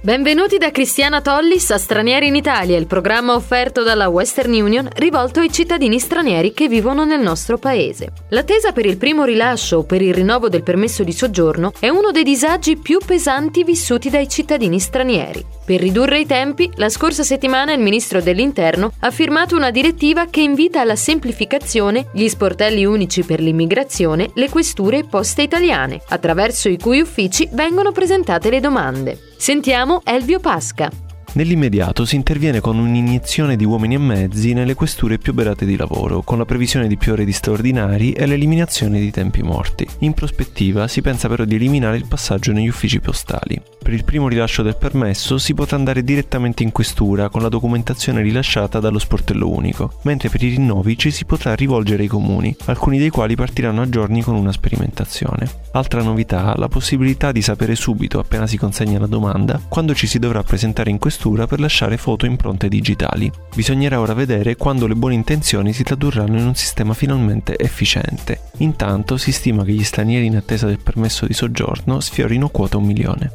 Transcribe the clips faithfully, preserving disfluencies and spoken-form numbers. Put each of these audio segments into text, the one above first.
Benvenuti da Cristiana Tollis a Stranieri in Italia, il programma offerto dalla Western Union rivolto ai cittadini stranieri che vivono nel nostro paese. L'attesa per il primo rilascio o per il rinnovo del permesso di soggiorno è uno dei disagi più pesanti vissuti dai cittadini stranieri. Per ridurre i tempi, la scorsa settimana il ministro dell'Interno ha firmato una direttiva che invita alla semplificazione gli sportelli unici per l'immigrazione, le questure e poste italiane, attraverso i cui uffici vengono presentate le domande. Sentiamo Elvio Pasca. Nell'immediato si interviene con un'iniezione di uomini e mezzi nelle questure più oberate di lavoro, con la previsione di più ore di straordinari e l'eliminazione di tempi morti. In prospettiva si pensa però di eliminare il passaggio negli uffici postali. Per il primo rilascio del permesso si potrà andare direttamente in questura con la documentazione rilasciata dallo sportello unico, mentre per i rinnovi ci si potrà rivolgere ai comuni, alcuni dei quali partiranno a giorni con una sperimentazione. Altra novità, la possibilità di sapere subito, appena si consegna la domanda, quando ci si dovrà presentare in questura per lasciare foto e impronte digitali. Bisognerà ora vedere quando le buone intenzioni si tradurranno in un sistema finalmente efficiente. Intanto si stima che gli stranieri in attesa del permesso di soggiorno sfiorino quota un milione.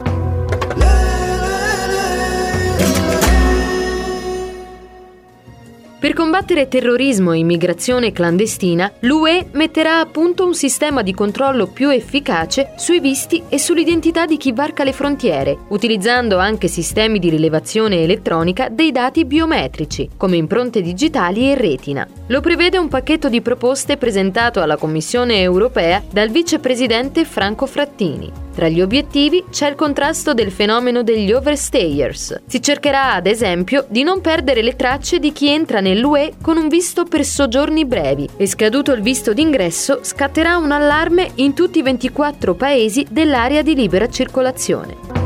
Per combattere terrorismo e immigrazione clandestina, l'U E metterà a punto un sistema di controllo più efficace sui visti e sull'identità di chi varca le frontiere, utilizzando anche sistemi di rilevazione elettronica dei dati biometrici, come impronte digitali e retina. Lo prevede un pacchetto di proposte presentato alla Commissione europea dal vicepresidente Franco Frattini. Tra gli obiettivi c'è il contrasto del fenomeno degli overstayers. Si cercherà, ad esempio, di non perdere le tracce di chi entra nell'U E con un visto per soggiorni brevi e, scaduto il visto d'ingresso, scatterà un allarme in tutti i ventiquattro paesi dell'area di libera circolazione.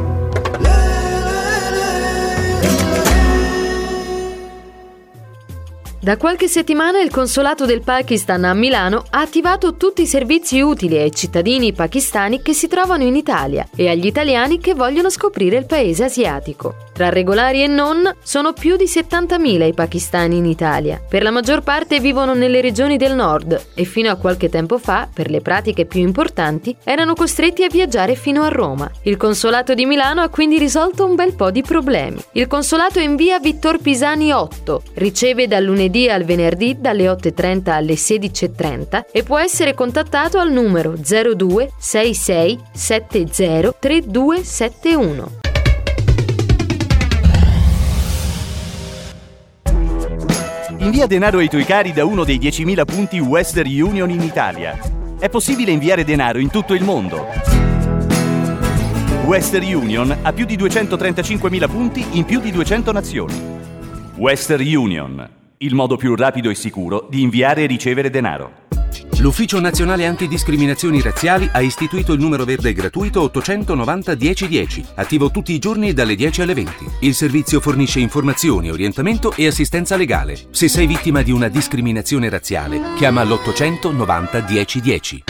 Da qualche settimana il consolato del Pakistan a Milano ha attivato tutti i servizi utili ai cittadini pakistani che si trovano in Italia e agli italiani che vogliono scoprire il paese asiatico. Tra regolari e non, sono più di settantamila i pakistani in Italia. Per la maggior parte vivono nelle regioni del nord e fino a qualche tempo fa, per le pratiche più importanti, erano costretti a viaggiare fino a Roma. Il consolato di Milano ha quindi risolto un bel po' di problemi. Il consolato è in via Vittor Pisani otto, riceve dal lunedì al venerdì dalle otto e trenta alle sedici e trenta e può essere contattato al numero zero due sei sei sette zero tre due sette uno. Invia denaro ai tuoi cari da uno dei diecimila punti Western Union in Italia. È possibile inviare denaro in tutto il mondo. Western Union ha più di duecentotrentacinquemila punti in più di duecento nazioni. Western Union, il modo più rapido e sicuro di inviare e ricevere denaro. L'Ufficio Nazionale Antidiscriminazioni Razziali ha istituito il numero verde gratuito ottocentonovanta dieci dieci, attivo tutti i giorni dalle dieci alle venti. Il servizio fornisce informazioni, orientamento e assistenza legale. Se sei vittima di una discriminazione razziale, chiama l'ottocentonovanta dieci dieci.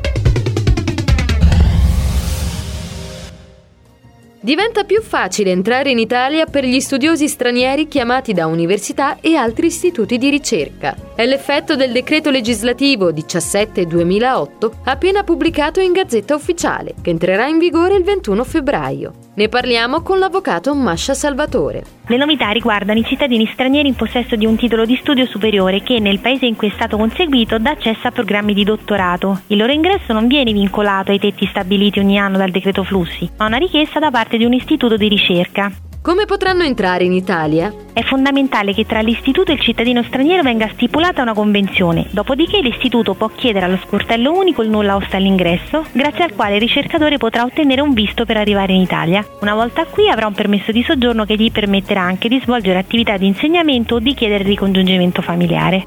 Diventa più facile entrare in Italia per gli studiosi stranieri chiamati da università e altri istituti di ricerca. È l'effetto del decreto legislativo diciassette duemilaotto appena pubblicato in Gazzetta Ufficiale, che entrerà in vigore il ventuno febbraio. Ne parliamo con l'avvocato Mascia Salvatore. Le novità riguardano i cittadini stranieri in possesso di un titolo di studio superiore che, nel paese in cui è stato conseguito, dà accesso a programmi di dottorato. Il loro ingresso non viene vincolato ai tetti stabiliti ogni anno dal decreto flussi, ma a una richiesta da parte di un istituto di ricerca. Come potranno entrare in Italia? È fondamentale che tra l'istituto e il cittadino straniero venga stipulata una convenzione, dopodiché l'istituto può chiedere allo sportello unico il nulla osta all'ingresso, grazie al quale il ricercatore potrà ottenere un visto per arrivare in Italia. Una volta qui avrà un permesso di soggiorno che gli permetterà anche di svolgere attività di insegnamento o di chiedere ricongiungimento familiare.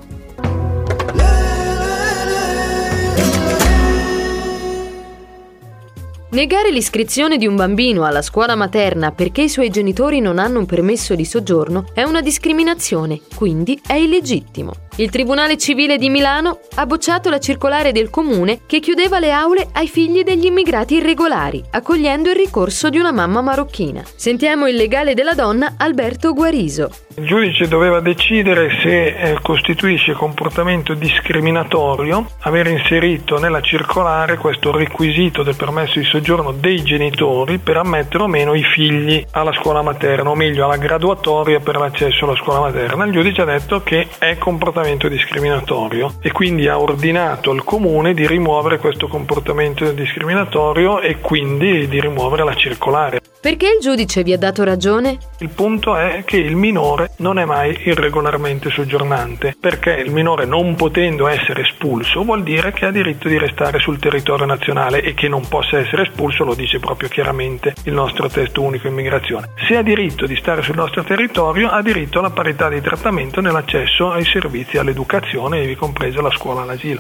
Negare l'iscrizione di un bambino alla scuola materna perché i suoi genitori non hanno un permesso di soggiorno è una discriminazione, quindi è illegittimo. Il Tribunale Civile di Milano ha bocciato la circolare del comune che chiudeva le aule ai figli degli immigrati irregolari, accogliendo il ricorso di una mamma marocchina. Sentiamo il legale della donna Alberto Guariso. Il giudice doveva decidere se eh, costituisce comportamento discriminatorio aver inserito nella circolare questo requisito del permesso di soggiorno dei genitori per ammettere o meno i figli alla scuola materna, o meglio alla graduatoria per l'accesso alla scuola materna. Il giudice ha detto che è comportamento discriminatorio e quindi ha ordinato al comune di rimuovere questo comportamento discriminatorio e quindi di rimuovere la circolare. Perché il giudice vi ha dato ragione? Il punto è che il minore non è mai irregolarmente soggiornante, perché il minore, non potendo essere espulso, vuol dire che ha diritto di restare sul territorio nazionale, e che non possa essere espulso lo dice proprio chiaramente il nostro testo unico immigrazione. Se ha diritto di stare sul nostro territorio, ha diritto alla parità di trattamento nell'accesso ai servizi, all'educazione, ivi compresa la scuola e l'asilo.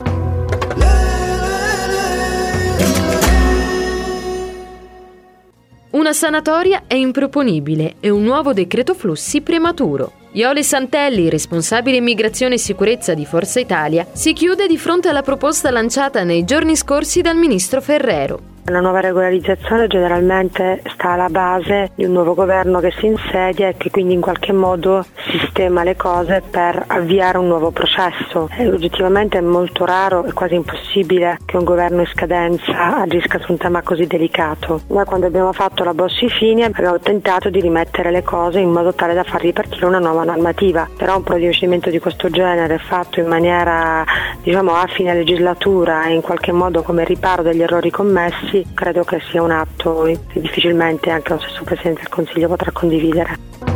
Una sanatoria è improponibile e un nuovo decreto flussi prematuro. Iole Santelli, responsabile immigrazione e sicurezza di Forza Italia, si chiude di fronte alla proposta lanciata nei giorni scorsi dal ministro Ferrero. Una nuova regolarizzazione generalmente sta alla base di un nuovo governo che si insedia e che quindi in qualche modo sistema le cose per avviare un nuovo processo. E oggettivamente è molto raro e quasi impossibile che un governo in scadenza agisca su un tema così delicato. Noi, quando abbiamo fatto la Bossi-Fini, abbiamo tentato di rimettere le cose in modo tale da far ripartire una nuova normativa, però un procedimento di questo genere fatto in maniera, diciamo, a fine legislatura e in qualche modo come riparo degli errori commessi, credo che sia un atto che difficilmente anche lo stesso Presidente del Consiglio potrà condividere.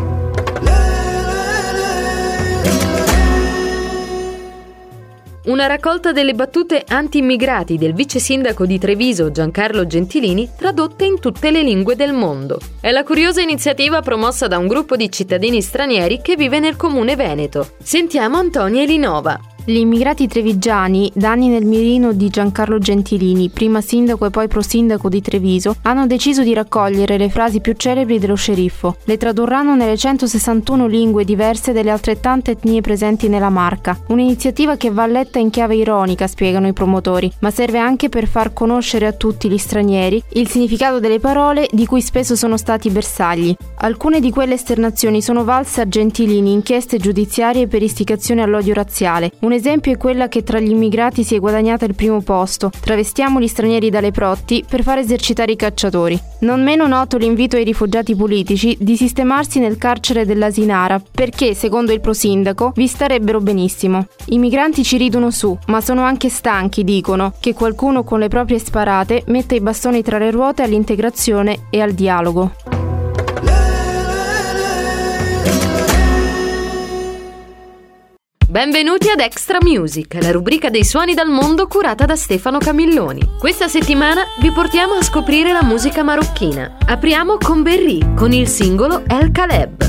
Una raccolta delle battute anti-immigrati del vice sindaco di Treviso Giancarlo Gentilini, tradotte in tutte le lingue del mondo. È la curiosa iniziativa promossa da un gruppo di cittadini stranieri che vive nel comune veneto. Sentiamo Antonia Elinova. Gli immigrati trevigiani, da anni nel mirino di Giancarlo Gentilini, prima sindaco e poi prosindaco di Treviso, hanno deciso di raccogliere le frasi più celebri dello sceriffo. Le tradurranno nelle centosessantuno lingue diverse delle altrettante etnie presenti nella Marca. Un'iniziativa che va letta in chiave ironica, spiegano i promotori, ma serve anche per far conoscere a tutti gli stranieri il significato delle parole di cui spesso sono stati bersagli. Alcune di quelle esternazioni sono valse a Gentilini inchieste giudiziarie per istigazione all'odio razziale. Un esempio è quella che tra gli immigrati si è guadagnata il primo posto: travestiamo gli stranieri da leprotti per far esercitare i cacciatori. Non meno noto l'invito ai rifugiati politici di sistemarsi nel carcere dell'Asinara, perché, secondo il prosindaco, vi starebbero benissimo. I migranti ci ridono su, ma sono anche stanchi, dicono, che qualcuno con le proprie sparate metta i bastoni tra le ruote all'integrazione e al dialogo. Benvenuti ad Extra Music, la rubrica dei suoni dal mondo curata da Stefano Camilloni. Questa settimana vi portiamo a scoprire la musica marocchina. Apriamo con Berry, con il singolo El Caleb.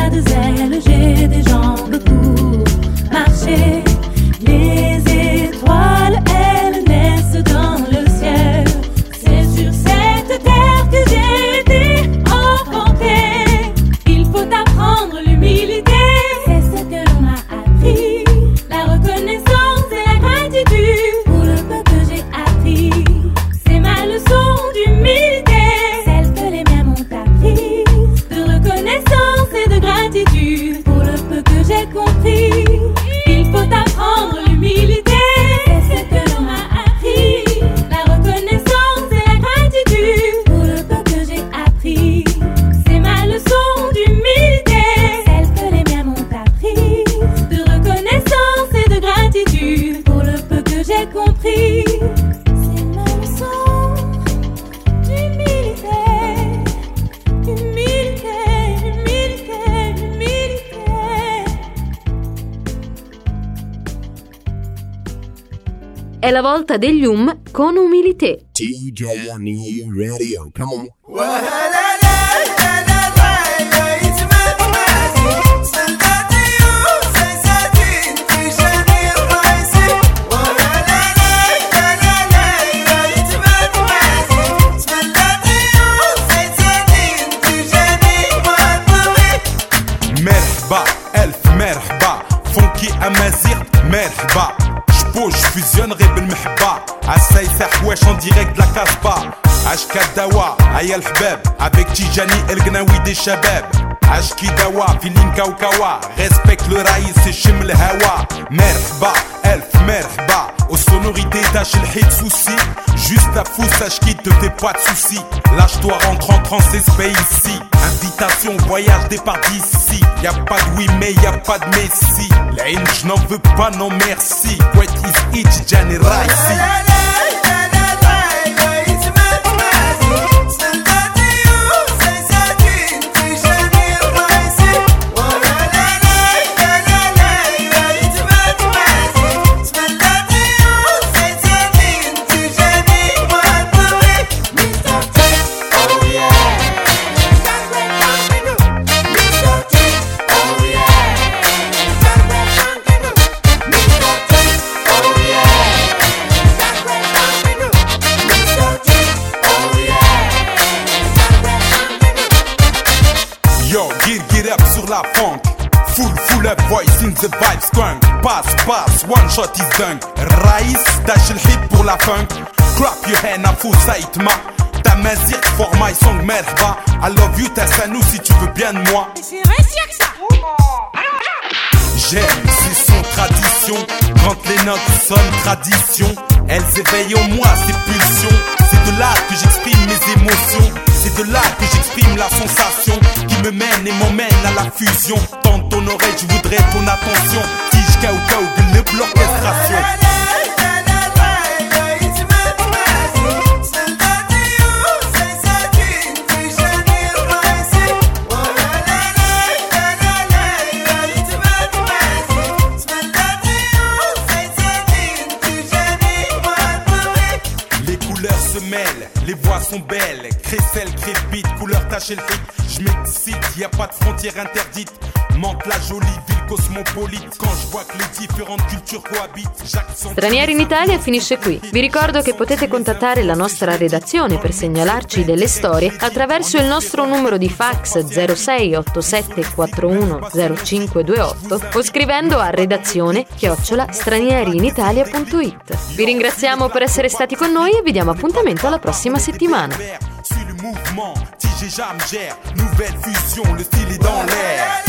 pas de zèle, j'ai des jambes pour marcher. Les étoiles, elles naissent dans le ciel. C'est sur cette terre que j'ai été enfantée. Il faut apprendre l'humilité, c'est ce que l'on m'a appris. La reconnaissance et la gratitude pour le peu que j'ai appris. C'est ma leçon d'humilité, celle que les miens m'ont appris. De reconnaissance et de gratitude pour le peu que j'ai compris. Il faut apprendre l'humilité, c'est ce que l'on m'a appris. La reconnaissance et la gratitude pour le peu que j'ai appris. C'est ma leçon d'humilité, celle que les miens m'ont appris. De reconnaissance et de gratitude pour le peu que j'ai compris. C'est ma leçon d'humilité, humilité, humilité, humilité. È la volta degli um con umilité. T J Radio, come on. مرحبا ألف مرحبا فونكي أمازيغ مرحبا جبوج فيزيونغي بالمحبة عالسايسة حواش en direct de la Casbah عشكا الدوا هيا الحباب avec تيجاني القناوي دي الشباب عشكي دوا فيلين كاوكاوا respecte le raïs الشم الهوا مرحبا ألف مرحبا aux sonorités tâche le hit souci juste à fou sache qui te fait pas de soucis lâche-toi rentre en transe et spay ici invitation voyage départ d'ici y'a pas de oui mais y'a pas de messi la haine je n'en veux pas non merci what is it Gianni Raisi la funk, full full up voice in the vibe skunk. Pass pass one shot is done. Raïs dash le hit pour la funk. Clap your hand à fou ça itma. Ta mazir for my song merhaba. I love you ta sanou si tu veux bien de moi. J'aime c'est son tradition. Quand les notes sonnent tradition, elles éveillent en moi ces pulsions. C'est de là que j'exprime mes émotions. C'est de là que j'exprime la sensation qui me mène et m'emmène à la fusion. Dans ton oreille, je voudrais ton attention. Tige kaou kaou de l'orchestration. Les voix sont belles, crécelle, crépite, couleur tache et le hit. Je m'excite, y a pas de frontières interdites. Manque la jolie ville cosmopolite. Quand je vois que les différentes cultures cohabitent. Stranieri in Italia finisce qui. Vi ricordo che potete contattare la nostra redazione per segnalarci delle storie attraverso il nostro numero di fax zero sei otto sette quattro uno zero cinque due otto o scrivendo a redazione chiocciola stranieriinitalia punto it. Vi ringraziamo per essere stati con noi e vi diamo appuntamento alla prossima settimana. Suis le mouvement, T G Jam gère, nouvelle fusion, le style est dans l'air.